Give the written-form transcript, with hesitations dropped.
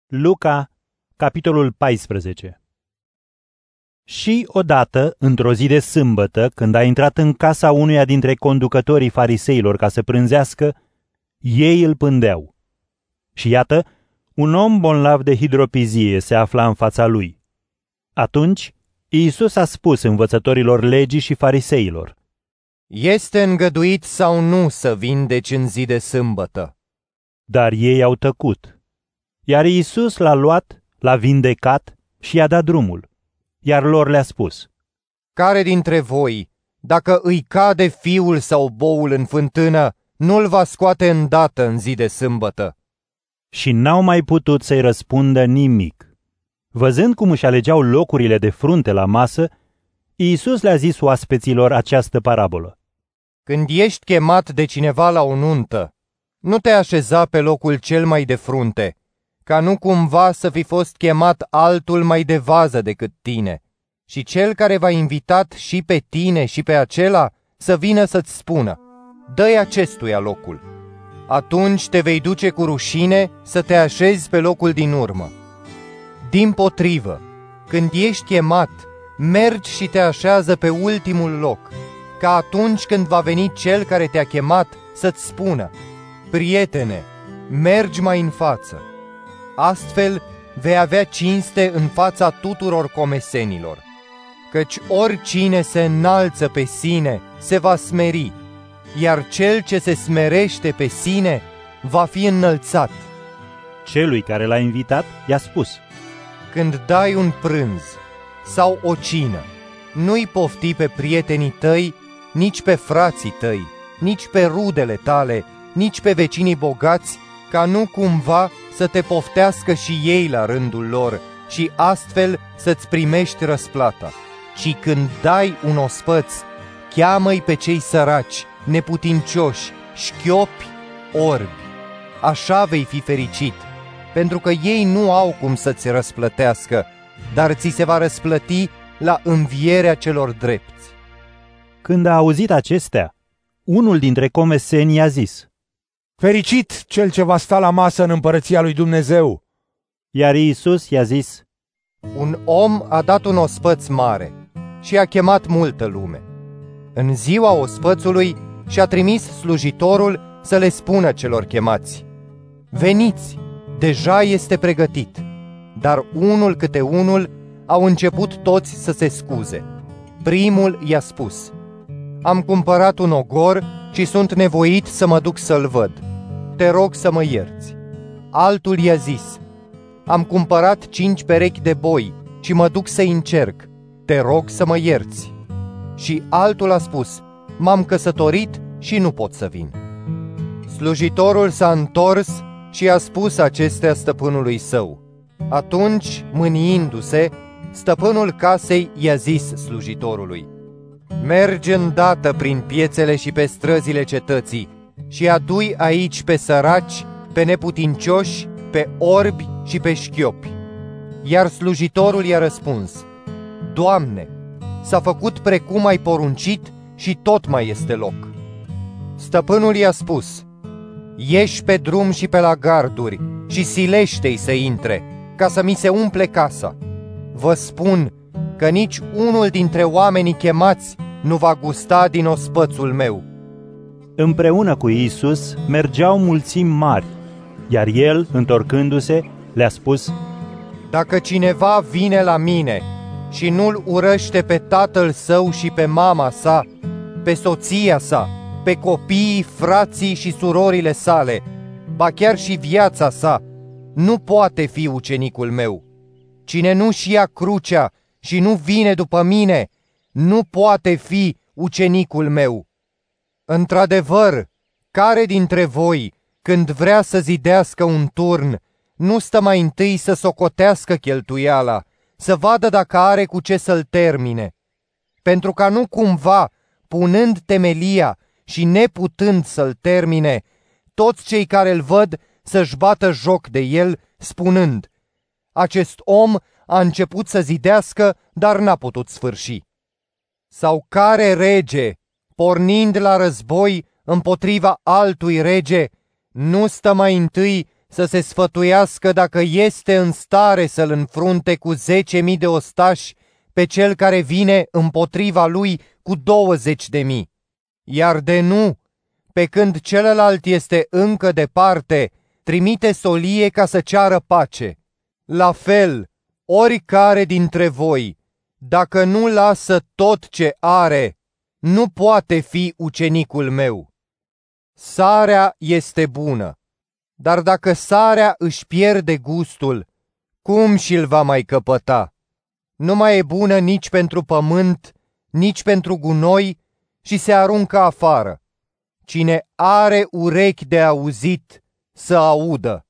Luca, capitolul 14. Și odată, într-o zi de sâmbătă, când a intrat în casa unuia dintre conducătorii fariseilor ca să prânzească, ei îl pândeau. Și iată, un om bolnav de hidropizie se afla în fața lui. Atunci, Iisus a spus învățătorilor legii și fariseilor: Este îngăduit sau nu să vindeci în zi de sâmbătă? Dar ei au tăcut. Iar Iisus l-a luat, l-a vindecat și i-a dat drumul. Iar lor le-a spus: Care dintre voi, dacă îi cade fiul sau boul în fântână, nu-l va scoate îndată în zi de sâmbătă? Și n-au mai putut să-i răspundă nimic. Văzând cum își alegeau locurile de frunte la masă, Iisus le-a zis oaspeților această parabolă: Când ești chemat de cineva la o nuntă, nu te așeza pe locul cel mai de frunte, ca nu cumva să fi fost chemat altul mai de vază decât tine, și cel care v-a invitat și pe tine și pe acela să vină să-ți spună: dă-i acestuia locul. Atunci te vei duce cu rușine să te așezi pe locul din urmă. Dimpotrivă, când ești chemat, mergi și te așează pe ultimul loc, ca atunci când va veni cel care te-a chemat să-ți spună: prietene, mergi mai în față. Astfel vei avea cinste în fața tuturor comesenilor. Căci oricine se înalță pe sine se va smeri, iar cel ce se smerește pe sine va fi înălțat. Celui care l-a invitat i-a spus: Când dai un prânz sau o cină, nu-i pofti pe prietenii tăi, nici pe frații tăi, nici pe rudele tale, nici pe vecinii bogați, ca nu cumva să te poftească și ei la rândul lor și astfel să-ți primești răsplata. Ci când dai un ospăț, cheamă-i pe cei săraci, neputincioși, șchiopi, orbi. Așa vei fi fericit, pentru că ei nu au cum să-ți răsplătească, dar ți se va răsplăti la învierea celor drepți. Când a auzit acestea, unul dintre comeseni i-a zis: Fericit cel ce va sta la masă în împărăția lui Dumnezeu! Iar Iisus i-a zis: Un om a dat un ospăț mare și a chemat multă lume. În ziua ospățului și-a trimis slujitorul să le spună celor chemați: veniți, deja este pregătit. Dar unul câte unul au început toți să se scuze. Primul i-a spus: am cumpărat un ogor și sunt nevoit să mă duc să-l văd. Te rog să mă ierți. Altul i-a zis: am cumpărat 5 perechi de boi și mă duc să-i încerc. Te rog să mă ierți. Și altul a spus: m-am căsătorit și nu pot să vin. Slujitorul s-a întors și a spus acestea stăpânului său. Atunci, mâniindu-se, stăpânul casei i-a zis slujitorului: mergi îndată prin piețele și pe străzile cetății și adu-i aici pe săraci, pe neputincioși, pe orbi și pe șchiopi. Iar slujitorul i-a răspuns: Doamne, s-a făcut precum ai poruncit și tot mai este loc. Stăpânul i-a spus: ieși pe drum și pe la garduri și silește-i să intre, ca să mi se umple casa. Vă spun că nici unul dintre oamenii chemați nu va gusta din ospățul meu. Împreună cu Iisus mergeau mulțimi mari, iar el, întorcându-se, le-a spus: dacă cineva vine la mine și nu-l urăște pe tatăl său și pe mama sa, pe soția sa, pe copiii, frații și surorile sale, ba chiar și viața sa, nu poate fi ucenicul meu. Cine nu-și ia crucea și nu vine după mine, nu poate fi ucenicul meu. Într-adevăr, care dintre voi, când vrea să zidească un turn, nu stă mai întâi să socotească cheltuiala, să vadă dacă are cu ce să-l termine? Pentru ca nu cumva, punând temelia și neputând să-l termine, toți cei care îl văd să-și bată joc de el, spunând: acest om a început să zidească, dar n-a putut sfârși. Sau care rege, pornind la război împotriva altui rege, nu stă mai întâi să se sfătuiască dacă este în stare să-l înfrunte cu 10.000 de ostași pe cel care vine împotriva lui cu 20.000. Iar de nu, pe când celălalt este încă departe, trimite solie ca să ceară pace. La fel, oricare dintre voi, dacă nu lasă tot ce are, nu poate fi ucenicul meu. Sarea este bună, dar dacă sarea își pierde gustul, cum și-l va mai căpăta? Nu mai e bună nici pentru pământ, nici pentru gunoi și se aruncă afară. Cine are urechi de auzit, să audă.